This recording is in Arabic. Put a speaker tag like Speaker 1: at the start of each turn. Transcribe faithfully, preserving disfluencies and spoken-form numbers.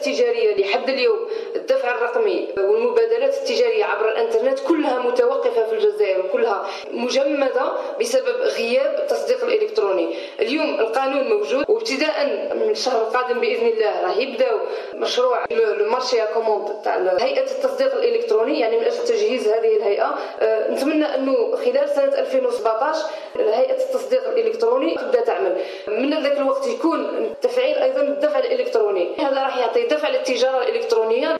Speaker 1: التجارية لحد اليوم الدفع الرقمي والمبادلات التجارية عبر الانترنت كلها متوقفة في الجزائر، وكلها مجمدة بسبب غياب التصديق الإلكتروني. اليوم القانون موجود، وابتداء من الشهر القادم بإذن الله راح يبداو مشروع المارشي كوموند تاع هيئة التصديق الإلكتروني، يعني من أجل تجهيز هذه الهيئة. أه نتمنى أنه خلال سنة ألفين وسبعطاش هيئة التصديق الإلكتروني تبدأ تعمل. من ذاك الوقت يكون تفعيل أيضا الدفع الإلكتروني، هذا راح يعطي دفع للتجارة الإلكترونية.